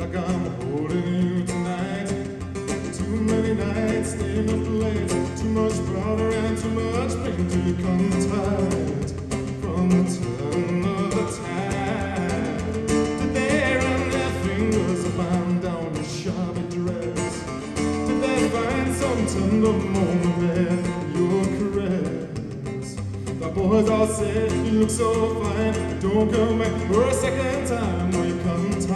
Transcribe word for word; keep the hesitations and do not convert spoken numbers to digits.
like I'm holding you tonight. Too many nights staying up late, too much bother and too much pain to become tired from the turn of the tide. Did they run their fingers up and down your shabby dress? Did they find some tender moment there in your caress? The boys all say you look so fine, don't come back for a second time. Will you come time?